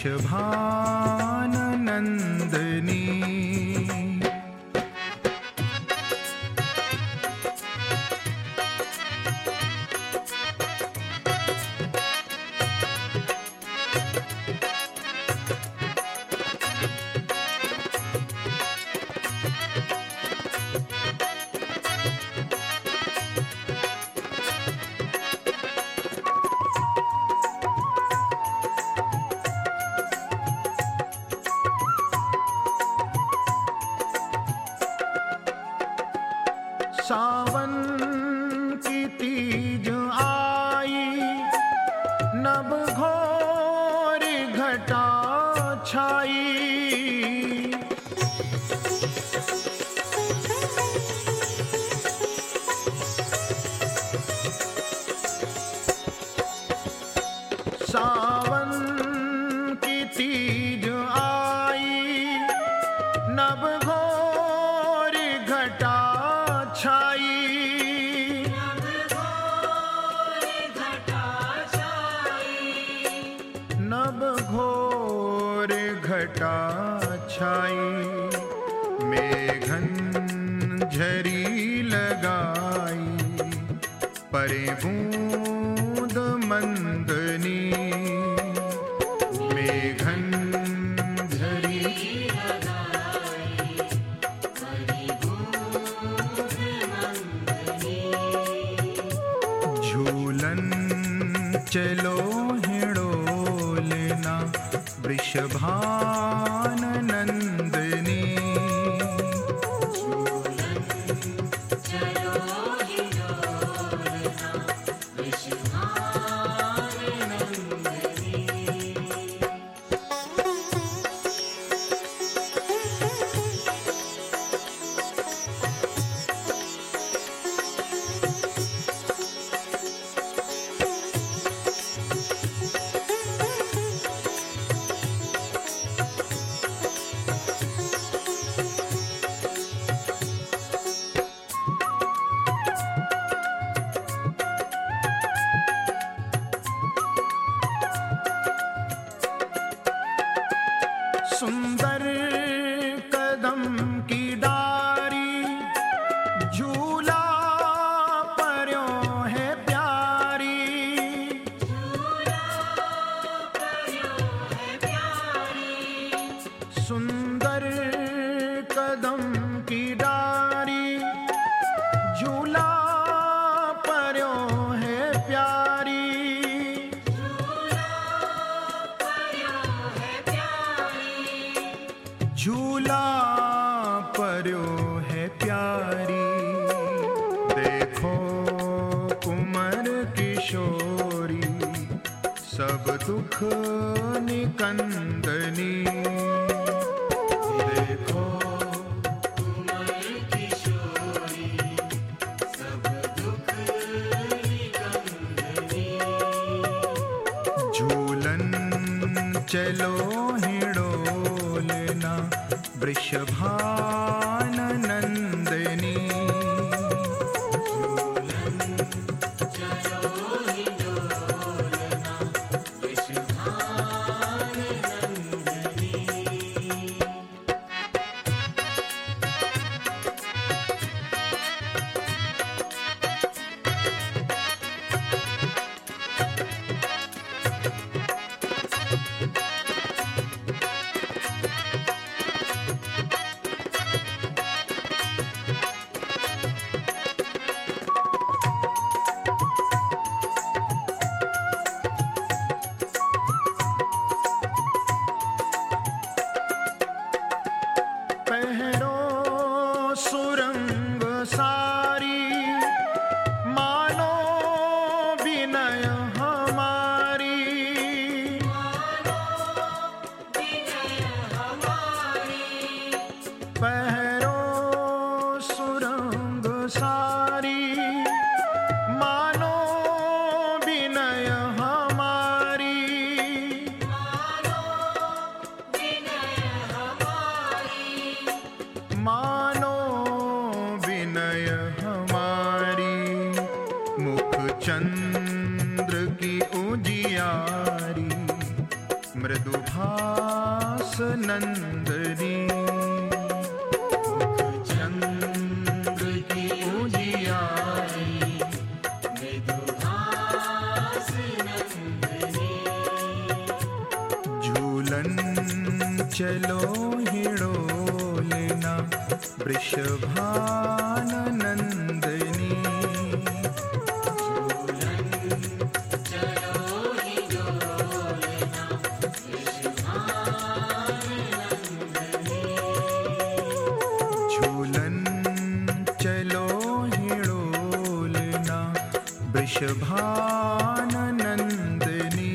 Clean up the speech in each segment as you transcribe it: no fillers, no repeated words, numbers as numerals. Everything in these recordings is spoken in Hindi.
वृषभाननंदिनी। सावन की तीज आई, नभ घोर घटा छाई। सावन की तीज आई, नभ घोर घटा छाई। नभ घोर घटा छाई, मेघन झरी लगाई, परे बूंद मंदनी। मेघन झरी झूलन चलो हिड़ोलना, वृषभाननंदिनी। सुंदर कदम की डारी, झूला पर्यो है प्यारी। सुंदर कदम की डारी, झूला पर्यो है प्यारी। झूला पर्यो है प्यारी, देखो कुंवर किशोरी, सब दुख निकंदनी। देखो कुंवर किशोरी, सब दुख निकंदनी। झूलन चलो हिड़ोलना, वृषभाननंदिनी। मृदुभास नंदनी चंद्र की उजियारी मृदुभास नंदनी झूलन चलो हिड़ोलना वृषभान नंदनी झूलन चलो हिड़ोलना वृषभान नंदनी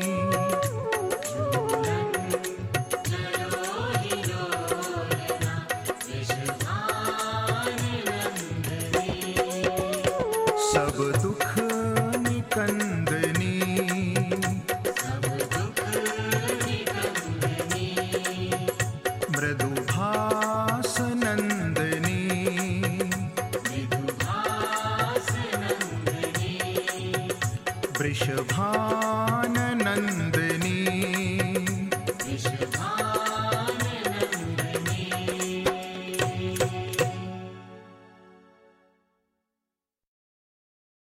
सब दुख निकंदनी मृदुभास नंदनी वृषभान नंदनी